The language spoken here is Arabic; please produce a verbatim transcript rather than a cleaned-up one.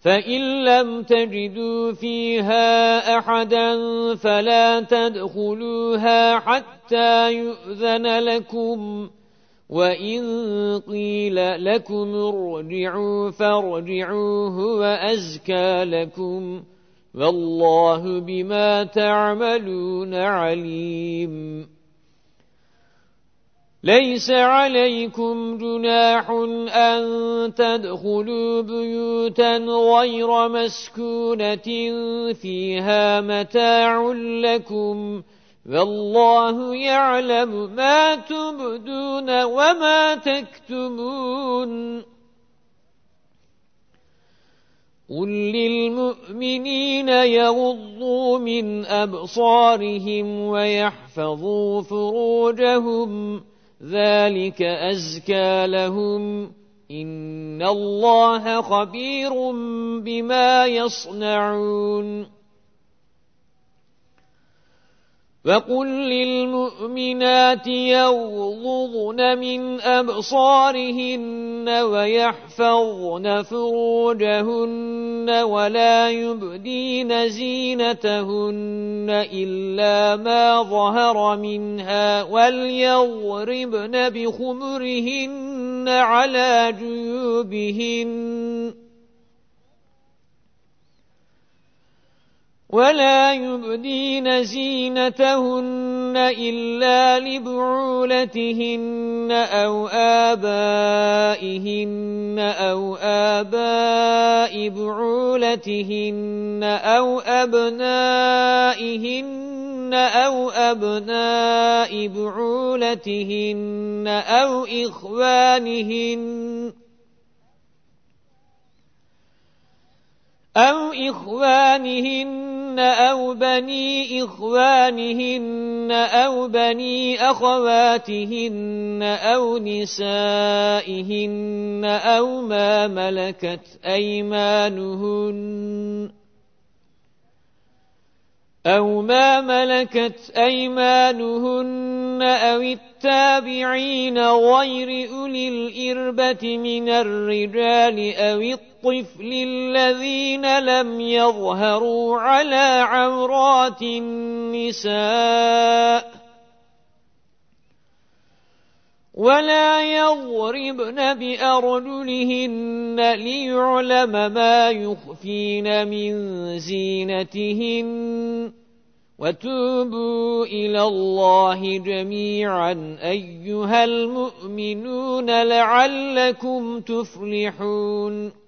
فإن لم تجدوا فيها أحدا فلا تدخلوها حتى يؤذن لكم، وإن قيل لكم ارجعوا فارجعوا هو أزكى لكم، والله بما تعملون عليم. ليس عليكم جناح أن تدخلوا بيوتا غير مسكونة فيها متاع لكم، والله يعلم ما تبدون وما تكتمون. قل للمؤمنين يغضوا من أبصارهم ويحفظوا فروجهم، ذلك أزكى لهم، إن الله خبير بما يصنعون. وقل للمؤمنات يغضضن من أبصارهن ويحفظن فروجهن ولا يبدين زينتهن إلا ما ظهر منها، وليضربن بخمرهن على جيوبهن ولا يبدين زينتهن إلا لبعولتهن أو آبائهن أو آباء بعولتهن أو أبنائهن أو أبناء بعولتهن أو إخوانهن أو إخوانهن أو بني إخوانهن أو بني أخواتهن أو نسائهن أو ما ملكت أيمانهن أو ما ملكت أيمانهن أو التابعين غير أولي الإربة من الرجال أو الطفل الذين لم يظهروا على عورات النساء، ولا يضربن بأرجلهن ليعلم ما يخفين من زينتهن، وتوبوا إلى الله جميعا أيها المؤمنون لعلكم تفلحون.